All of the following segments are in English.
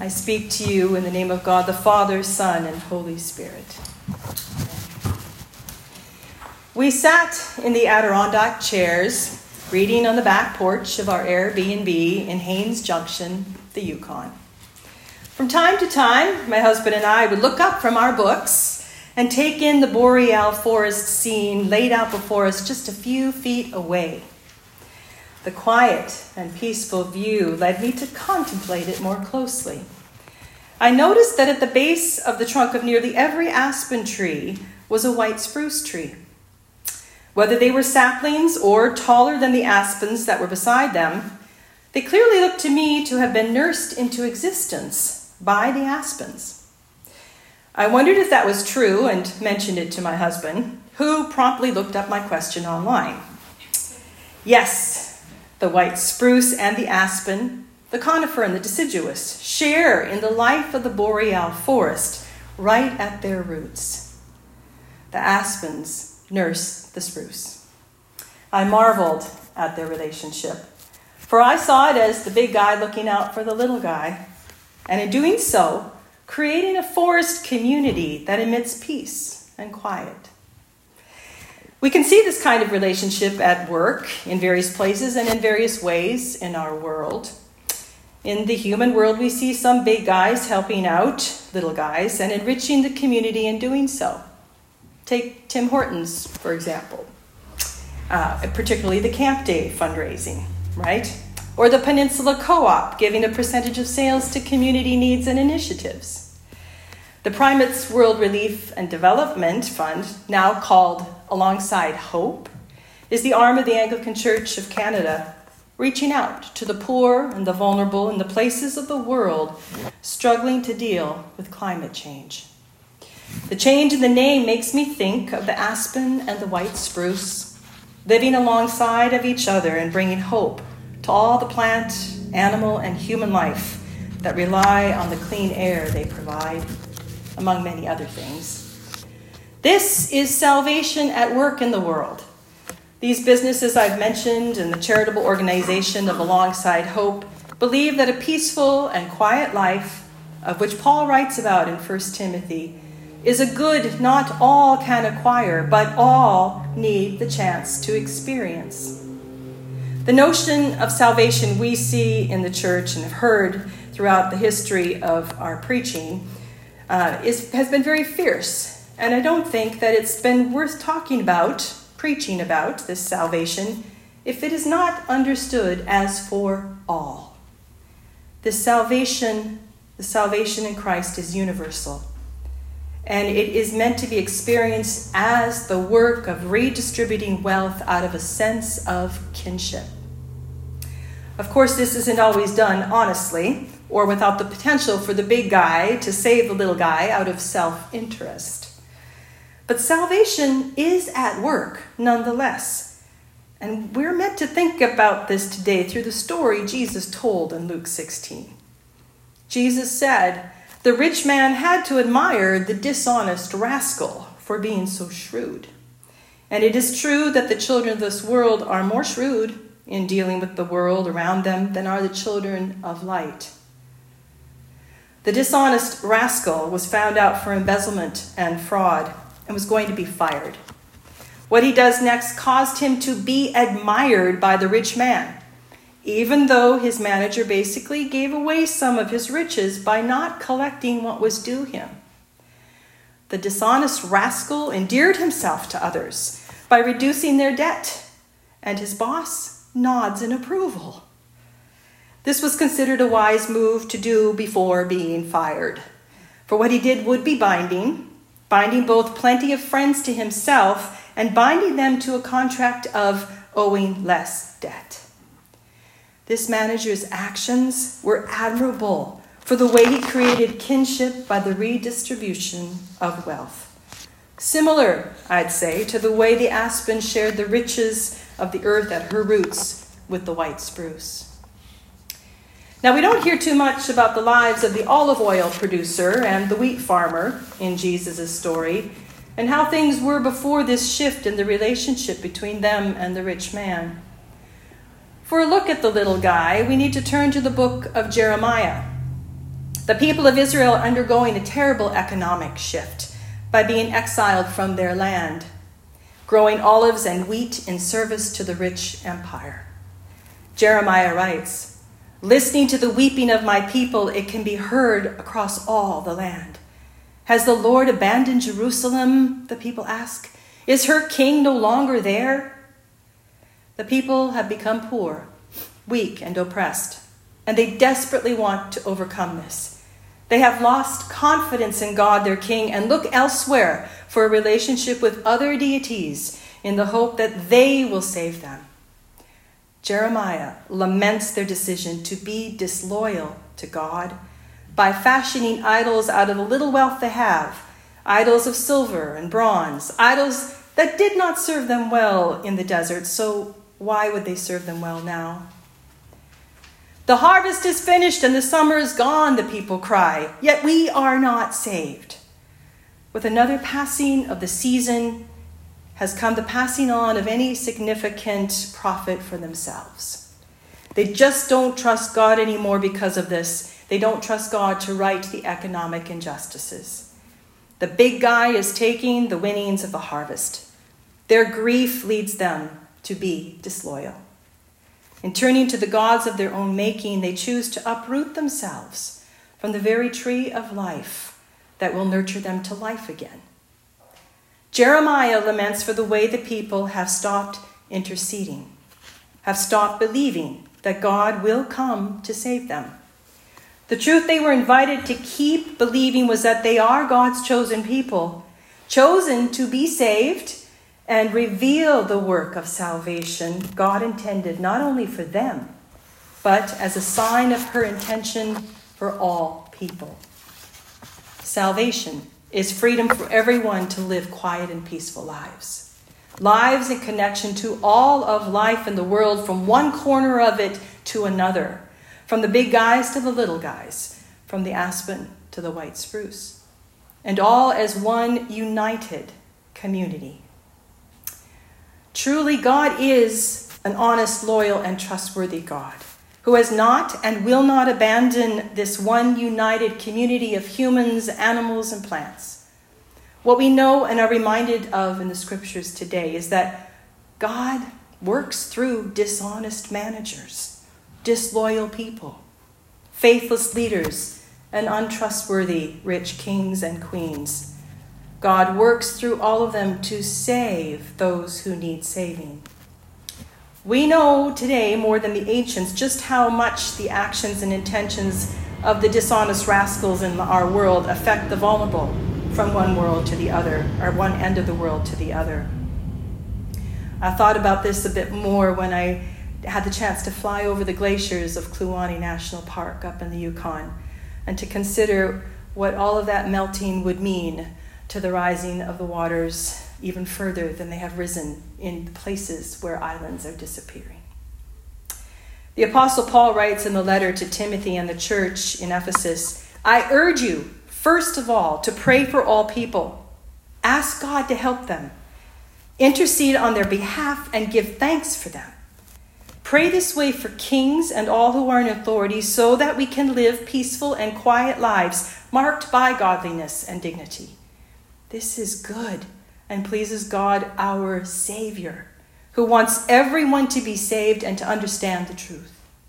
I speak to you in the name of God, the Father, Son, and Holy Spirit. We sat in the Adirondack chairs, reading on the back porch of our Airbnb in Haines Junction, the Yukon. From time to time, my husband and I would look up from our books and take in the boreal forest scene laid out before us just a few feet away. The quiet and peaceful view led me to contemplate it more closely. I noticed that at the base of the trunk of nearly every aspen tree was a white spruce tree. Whether they were saplings or taller than the aspens that were beside them, they clearly looked to me to have been nursed into existence by the aspens. I wondered if that was true and mentioned it to my husband, who promptly looked up my question online. Yes, the white spruce and the aspen, the conifer and the deciduous, share in the life of the boreal forest right at their roots. The aspens nurse the spruce. I marveled at their relationship, for I saw it as the big guy looking out for the little guy, and in doing so, creating a forest community that emits peace and quiet. We can see this kind of relationship at work in various places and in various ways in our world. In the human world, we see some big guys helping out little guys and enriching the community in doing so. Take Tim Hortons, for example, particularly the Camp Day fundraising, right? Or the Peninsula Co-op giving a percentage of sales to community needs and initiatives. The Primates World Relief and Development Fund, now called Alongside Hope, is the arm of the Anglican Church of Canada, reaching out to the poor and the vulnerable in the places of the world struggling to deal with climate change. The change in the name makes me think of the aspen and the white spruce, living alongside of each other and bringing hope to all the plant, animal, and human life that rely on the clean air they provide, among many other things. This is salvation at work in the world. These businesses I've mentioned and the charitable organization of Alongside Hope believe that a peaceful and quiet life, of which Paul writes about in 1 Timothy, is a good not all can acquire, but all need the chance to experience. The notion of salvation we see in the church and have heard throughout the history of our preaching has been very fierce. And I don't think that it's been worth preaching about this salvation, if it is not understood as for all. The salvation in Christ is universal. And it is meant to be experienced as the work of redistributing wealth out of a sense of kinship. Of course, this isn't always done honestly or without the potential for the big guy to save the little guy out of self-interest. But salvation is at work nonetheless. And we're meant to think about this today through the story Jesus told in Luke 16. Jesus said, the rich man had to admire the dishonest rascal for being so shrewd. And it is true that the children of this world are more shrewd in dealing with the world around them than are the children of light. The dishonest rascal was found out for embezzlement and fraud and was going to be fired. What he does next caused him to be admired by the rich man, even though his manager basically gave away some of his riches by not collecting what was due him. The dishonest rascal endeared himself to others by reducing their debt, and his boss nods in approval. This was considered a wise move to do before being fired, for what he did would be binding both plenty of friends to himself and binding them to a contract of owing less debt. This manager's actions were admirable for the way he created kinship by the redistribution of wealth. Similar, I'd say, to the way the aspen shared the riches of the earth at her roots with the white spruce. Now, we don't hear too much about the lives of the olive oil producer and the wheat farmer in Jesus' story, and how things were before this shift in the relationship between them and the rich man. For a look at the little guy, we need to turn to the book of Jeremiah. The people of Israel are undergoing a terrible economic shift by being exiled from their land, growing olives and wheat in service to the rich empire. Jeremiah writes, "Listening to the weeping of my people, it can be heard across all the land. Has the Lord abandoned Jerusalem?" the people ask. "Is her king no longer there?" The people have become poor, weak, and oppressed, and they desperately want to overcome this. They have lost confidence in God, their king, and look elsewhere for a relationship with other deities in the hope that they will save them. Jeremiah laments their decision to be disloyal to God by fashioning idols out of the little wealth they have, idols of silver and bronze, idols that did not serve them well in the desert, so why would they serve them well now? "The harvest is finished and the summer is gone," the people cry, "yet we are not saved." With another passing of the season has come the passing on of any significant profit for themselves. They just don't trust God anymore because of this. They don't trust God to right the economic injustices. The big guy is taking the winnings of the harvest. Their grief leads them to be disloyal. In turning to the gods of their own making, they choose to uproot themselves from the very tree of life that will nurture them to life again. Jeremiah laments for the way the people have stopped interceding, have stopped believing that God will come to save them. The truth they were invited to keep believing was that they are God's chosen people, chosen to be saved and reveal the work of salvation God intended not only for them, but as a sign of her intention for all people. Salvation is freedom for everyone to live quiet and peaceful lives. Lives in connection to all of life in the world, from one corner of it to another, from the big guys to the little guys, from the aspen to the white spruce, and all as one united community. Truly, God is an honest, loyal, and trustworthy God who has not and will not abandon this one united community of humans, animals, and plants. What we know and are reminded of in the scriptures today is that God works through dishonest managers, disloyal people, faithless leaders, and untrustworthy rich kings and queens. God works through all of them to save those who need saving. We know today more than the ancients just how much the actions and intentions of the dishonest rascals in our world affect the vulnerable from one world to the other, or one end of the world to the other. I thought about this a bit more when I had the chance to fly over the glaciers of Kluane National Park up in the Yukon, and to consider what all of that melting would mean to the rising of the waters even further than they have risen in places where islands are disappearing. The Apostle Paul writes in the letter to Timothy and the church in Ephesus, "I urge you, first of all, to pray for all people. Ask God to help them. Intercede on their behalf and give thanks for them. Pray this way for kings and all who are in authority, so that we can live peaceful and quiet lives marked by godliness and dignity. This is good and pleases God, our Savior, who wants everyone to be saved and to understand the truth."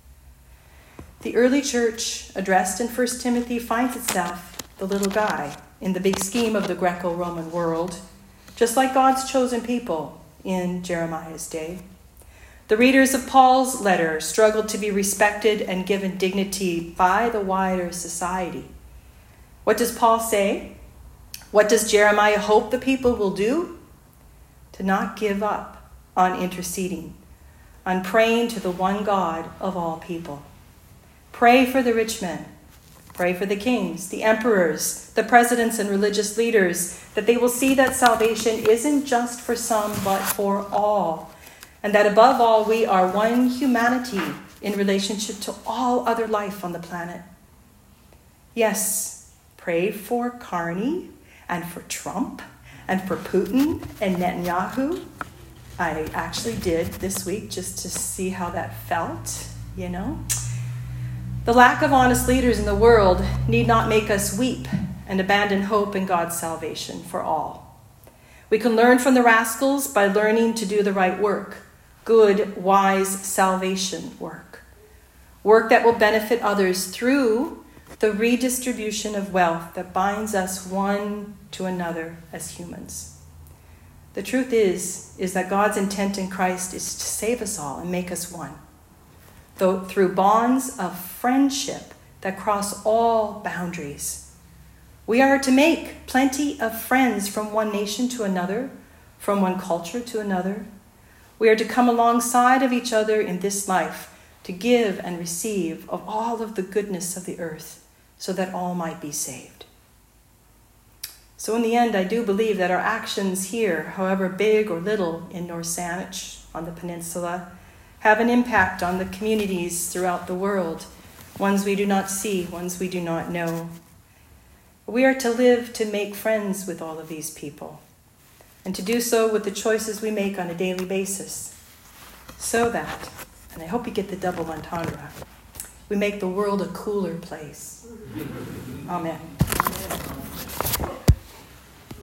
The early church, addressed in 1 Timothy, finds itself the little guy in the big scheme of the Greco-Roman world, just like God's chosen people in Jeremiah's day. The readers of Paul's letter struggled to be respected and given dignity by the wider society. What does Paul say? What does Jeremiah hope the people will do? To not give up on interceding, on praying to the one God of all people. Pray for the rich men. Pray for the kings, the emperors, the presidents, and religious leaders, that they will see that salvation isn't just for some, but for all. And that above all, we are one humanity in relationship to all other life on the planet. Yes, pray for Carney and for Trump and for Putin and Netanyahu. I actually did this week just to see how that felt, The lack of honest leaders in the world need not make us weep and abandon hope in God's salvation for all. We can learn from the rascals by learning to do the right work, good, wise salvation work. Work that will benefit others through the redistribution of wealth that binds us one to another as humans. The truth is that God's intent in Christ is to save us all and make us one, though through bonds of friendship that cross all boundaries. We are to make plenty of friends from one nation to another, from one culture to another. We are to come alongside of each other in this life to give and receive of all of the goodness of the earth so that all might be saved. So in the end, I do believe that our actions here, however big or little in North Saanich, on the peninsula, have an impact on the communities throughout the world, ones we do not see, ones we do not know. We are to live to make friends with all of these people, and to do so with the choices we make on a daily basis, so that, and I hope you get the double entendre, we make the world a cooler place. Amen.